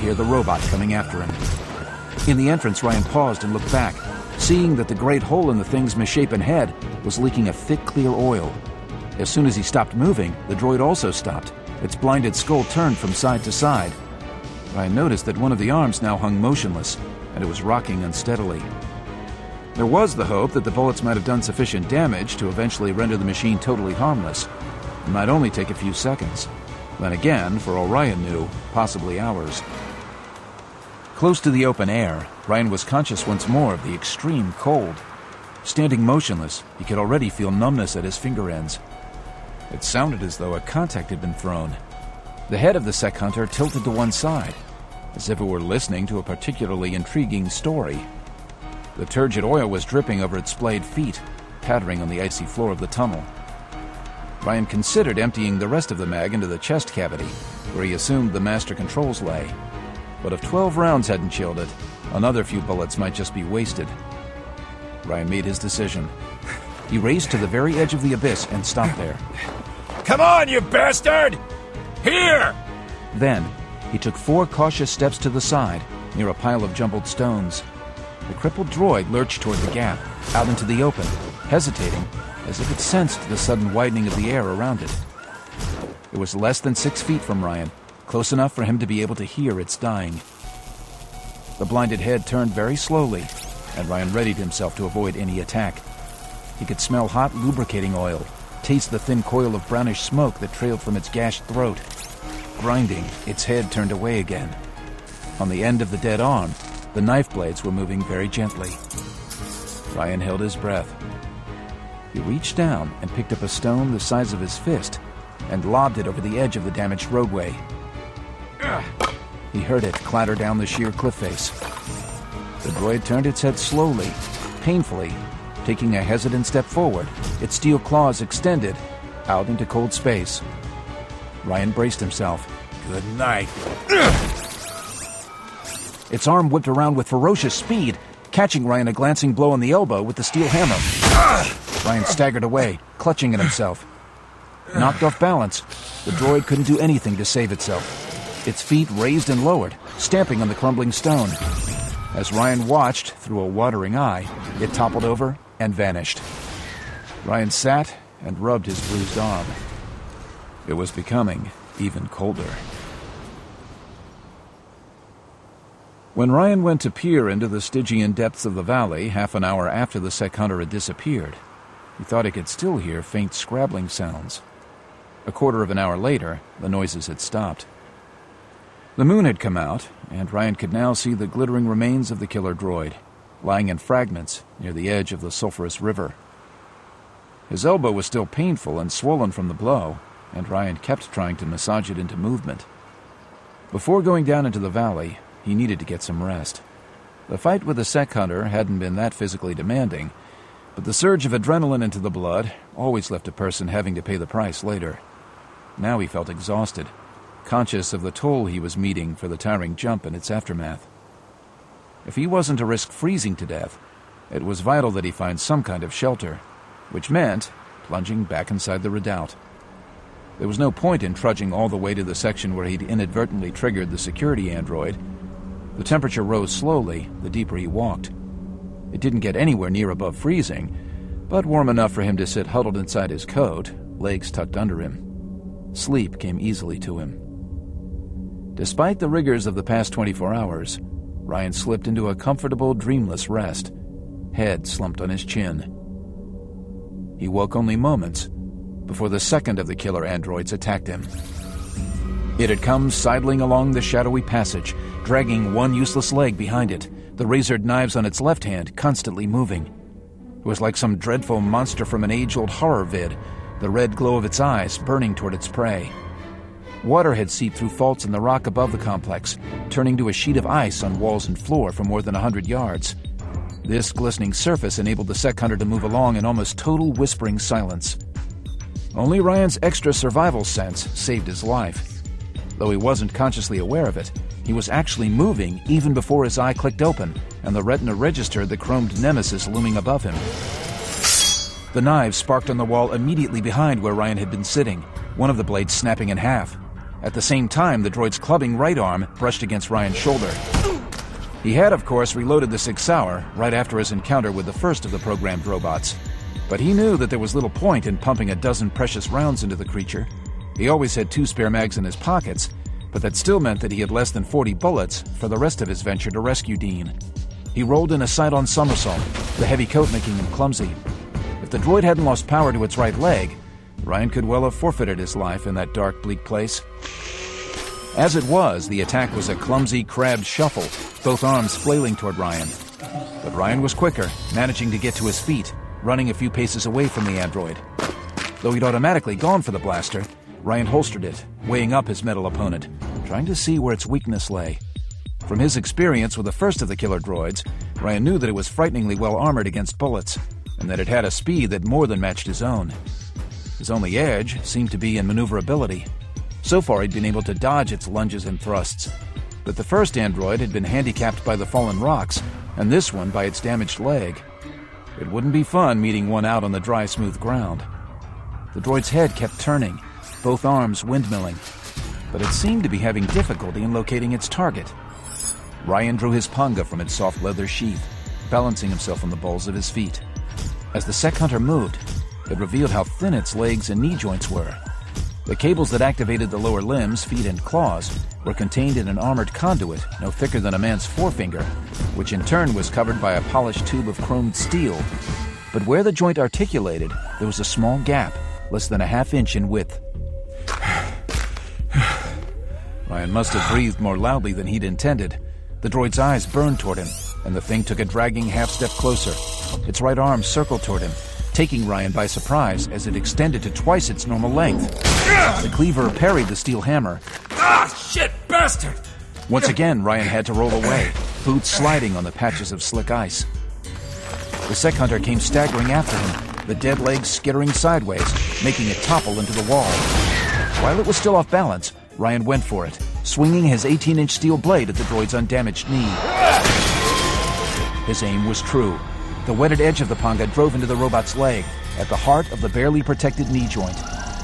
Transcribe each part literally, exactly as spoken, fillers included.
hear the robot coming after him. In the entrance, Ryan paused and looked back, seeing that the great hole in the thing's misshapen head was leaking a thick, clear oil. As soon as he stopped moving, the droid also stopped. Its blinded skull turned from side to side. Ryan noticed that one of the arms now hung motionless, and it was rocking unsteadily. There was the hope that the bullets might have done sufficient damage to eventually render the machine totally harmless. It might only take a few seconds. Then again, for all Ryan knew, possibly hours. Close to the open air, Ryan was conscious once more of the extreme cold. Standing motionless, he could already feel numbness at his finger ends. It sounded as though a contact had been thrown. The head of the sec hunter tilted to one side, as if it were listening to a particularly intriguing story. The turgid oil was dripping over its splayed feet, pattering on the icy floor of the tunnel. Ryan considered emptying the rest of the mag into the chest cavity, where he assumed the master controls lay. But if twelve rounds hadn't chilled it, another few bullets might just be wasted. Ryan made his decision. He raced to the very edge of the abyss and stopped there. Come on, you bastard! Here! Then, he took four cautious steps to the side, near a pile of jumbled stones. The crippled droid lurched toward the gap, out into the open, hesitating, as if it sensed the sudden widening of the air around it. It was less than six feet from Ryan, close enough for him to be able to hear its dying. The blinded head turned very slowly, and Ryan readied himself to avoid any attack. He could smell hot lubricating oil, taste the thin coil of brownish smoke that trailed from its gashed throat. Grinding, its head turned away again. On the end of the dead arm, the knife blades were moving very gently. Ryan held his breath. He reached down and picked up a stone the size of his fist and lobbed it over the edge of the damaged roadway. He heard it clatter down the sheer cliff face. The droid turned its head slowly, painfully, taking a hesitant step forward, its steel claws extended out into cold space. Ryan braced himself. Good night. Its arm whipped around with ferocious speed, catching Ryan a glancing blow on the elbow with the steel hammer. Ryan staggered away, clutching at himself. Knocked off balance, the droid couldn't do anything to save itself. Its feet raised and lowered, stamping on the crumbling stone. As Ryan watched through a watering eye, it toppled over and vanished. Ryan sat and rubbed his bruised arm. It was becoming even colder. When Ryan went to peer into the Stygian depths of the valley half an hour after the sec hunter had disappeared, he thought he could still hear faint scrabbling sounds. A quarter of an hour later, the noises had stopped. The moon had come out, and Ryan could now see the glittering remains of the killer droid, lying in fragments near the edge of the sulphurous river. His elbow was still painful and swollen from the blow, and Ryan kept trying to massage it into movement. Before going down into the valley, he needed to get some rest. The fight with the sec hunter hadn't been that physically demanding, but the surge of adrenaline into the blood always left a person having to pay the price later. Now he felt exhausted, conscious of the toll he was meeting for the tiring jump and its aftermath. If he wasn't to risk freezing to death, it was vital that he find some kind of shelter, which meant plunging back inside the redoubt. There was no point in trudging all the way to the section where he'd inadvertently triggered the security android. The temperature rose slowly the deeper he walked. It didn't get anywhere near above freezing, but warm enough for him to sit huddled inside his coat, legs tucked under him. Sleep came easily to him. Despite the rigors of the past twenty-four hours, Ryan slipped into a comfortable, dreamless rest, head slumped on his chin. He woke only moments before the second of the killer androids attacked him. It had come sidling along the shadowy passage, dragging one useless leg behind it, the razored knives on its left hand constantly moving. It was like some dreadful monster from an age-old horror vid, the red glow of its eyes burning toward its prey. Water had seeped through faults in the rock above the complex, turning to a sheet of ice on walls and floor for more than a hundred yards. This glistening surface enabled the sec hunter to move along in almost total whispering silence. Only Ryan's extra survival sense saved his life. Though he wasn't consciously aware of it, he was actually moving even before his eye clicked open and the retina registered the chromed nemesis looming above him. The knives sparked on the wall immediately behind where Ryan had been sitting, one of the blades snapping in half. At the same time, the droid's clubbing right arm brushed against Ryan's shoulder. He had, of course, reloaded the Sig Sauer right after his encounter with the first of the programmed robots. But he knew that there was little point in pumping a dozen precious rounds into the creature. He always had two spare mags in his pockets, but that still meant that he had less than forty bullets for the rest of his venture to rescue Dean. He rolled in a side-on somersault, the heavy coat making him clumsy. If the droid hadn't lost power to its right leg, Ryan could well have forfeited his life in that dark, bleak place. As it was, the attack was a clumsy, crabbed shuffle, both arms flailing toward Ryan. But Ryan was quicker, managing to get to his feet, running a few paces away from the android. Though he'd automatically gone for the blaster, Ryan holstered it, weighing up his metal opponent, trying to see where its weakness lay. From his experience with the first of the killer droids, Ryan knew that it was frighteningly well armored against bullets, and that it had a speed that more than matched his own. His only edge seemed to be in maneuverability. So far, he'd been able to dodge its lunges and thrusts. But the first android had been handicapped by the fallen rocks, and this one by its damaged leg. It wouldn't be fun meeting one out on the dry, smooth ground. The droid's head kept turning, both arms windmilling, but it seemed to be having difficulty in locating its target. Ryan drew his panga from its soft leather sheath, balancing himself on the balls of his feet. As the Sec Hunter moved, it revealed how thin its legs and knee joints were. The cables that activated the lower limbs, feet, and claws were contained in an armored conduit no thicker than a man's forefinger, which in turn was covered by a polished tube of chromed steel. But where the joint articulated, there was a small gap, less than a half inch in width. Ryan must have breathed more loudly than he'd intended. The droid's eyes burned toward him, and the thing took a dragging half-step closer. Its right arm circled toward him, taking Ryan by surprise as it extended to twice its normal length. The cleaver parried the steel hammer. Ah, shit, bastard! Once again, Ryan had to roll away, boots sliding on the patches of slick ice. The Sec Hunter came staggering after him, the dead legs skittering sideways, making it topple into the wall. While it was still off balance, Ryan went for it, swinging his eighteen-inch steel blade at the droid's undamaged knee. His aim was true. The wetted edge of the panga drove into the robot's leg, at the heart of the barely protected knee joint.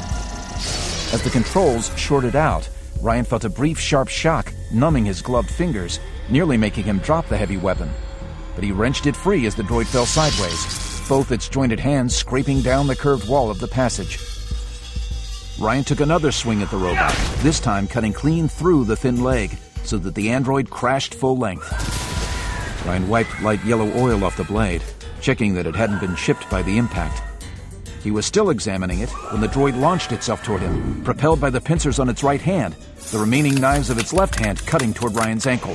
As the controls shorted out, Ryan felt a brief, sharp shock, numbing his gloved fingers, nearly making him drop the heavy weapon. But he wrenched it free as the droid fell sideways, both its jointed hands scraping down the curved wall of the passage. Ryan took another swing at the robot, this time cutting clean through the thin leg, so that the android crashed full length. Ryan wiped light yellow oil off the blade, checking that it hadn't been chipped by the impact. He was still examining it when the droid launched itself toward him, propelled by the pincers on its right hand, the remaining knives of its left hand cutting toward Ryan's ankle.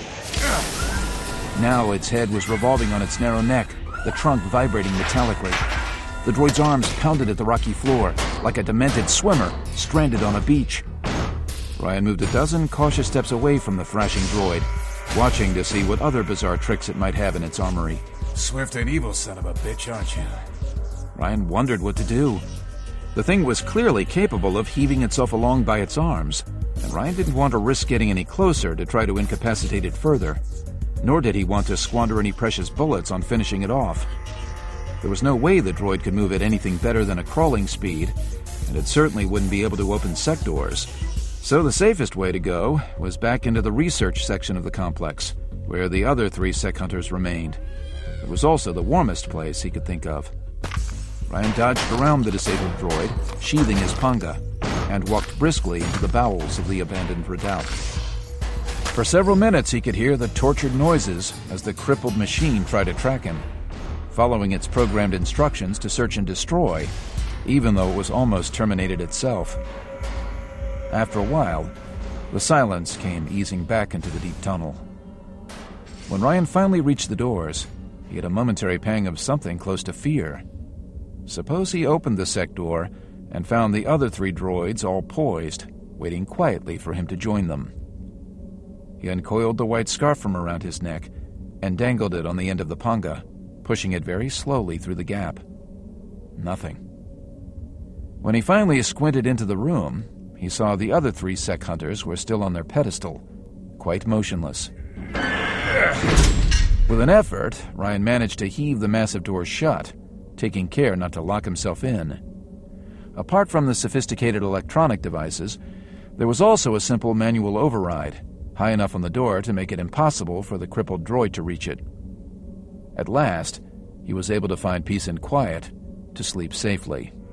Now its head was revolving on its narrow neck, the trunk vibrating metallically. The droid's arms pounded at the rocky floor, like a demented swimmer stranded on a beach. Ryan moved a dozen cautious steps away from the thrashing droid, watching to see what other bizarre tricks it might have in its armory. Swift and evil son of a bitch, aren't you? Ryan wondered what to do. The thing was clearly capable of heaving itself along by its arms, and Ryan didn't want to risk getting any closer to try to incapacitate it further, nor did he want to squander any precious bullets on finishing it off. There was no way the droid could move at anything better than a crawling speed, and it certainly wouldn't be able to open sec doors. So the safest way to go was back into the research section of the complex, where the other three Sec Hunters remained. It was also the warmest place he could think of. Ryan dodged around the disabled droid, sheathing his panga, and walked briskly into the bowels of the abandoned redoubt. For several minutes he could hear the tortured noises as the crippled machine tried to track him, following its programmed instructions to search and destroy, even though it was almost terminated itself. After a while, the silence came easing back into the deep tunnel. When Ryan finally reached the doors, he had a momentary pang of something close to fear. Suppose he opened the sec door and found the other three droids all poised, waiting quietly for him to join them. He uncoiled the white scarf from around his neck and dangled it on the end of the panga, pushing it very slowly through the gap. Nothing. When he finally squinted into the room, he saw the other three Sec Hunters were still on their pedestal, quite motionless. With an effort, Ryan managed to heave the massive door shut, taking care not to lock himself in. Apart from the sophisticated electronic devices, There was also a simple manual override, high enough on the door to make it impossible for the crippled droid to reach it. At last, he was able to find peace and quiet to sleep safely.